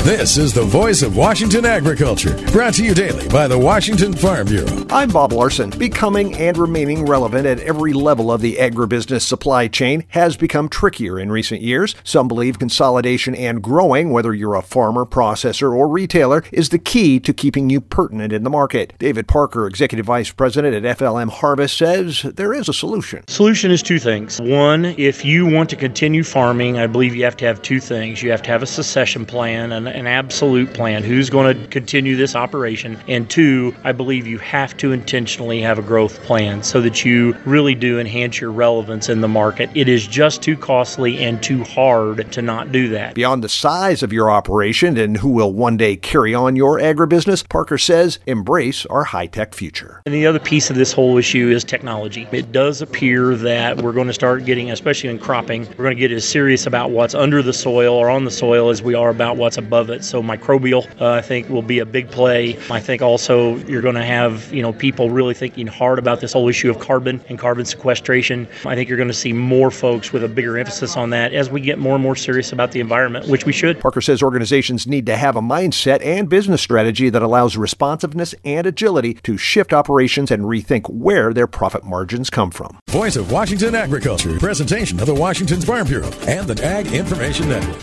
This is the voice of Washington agriculture, brought to you daily by the Washington Farm Bureau. I'm Bob Larson. Becoming and remaining relevant at every level of the agribusiness supply chain has become trickier in recent years. Some believe consolidation and growing, whether you're a farmer, processor, or retailer, is the key to keeping you pertinent in the market. David Parker, Executive Vice President at FLM Harvest, says there is a solution. Solution is two things. One, if you want to continue farming, I believe you have to have two things. You have to have a succession plan, an absolute plan. Who's going to continue this operation? And two, I believe you have to intentionally have a growth plan so that you really do enhance your relevance in the market. It is just too costly and too hard to not do that. Beyond the size of your operation and who will one day carry on your agribusiness, Parker says embrace our high-tech future. And the other piece of this whole issue is technology. It does appear that we're going to start getting, especially in cropping, we're going to get as serious about what's under the soil or on the soil as we are about what's above it. So microbial, I think, will be a big play. I think also you're going to have, people really thinking hard about this whole issue of carbon and carbon sequestration. I think you're going to see more folks with a bigger emphasis on that as we get more and more serious about the environment, which we should. Parker says organizations need to have a mindset and business strategy that allows responsiveness and agility to shift operations and rethink where their profit margins come from. Voice of Washington agriculture, presentation of the Washington Farm Bureau and the Ag Information Network.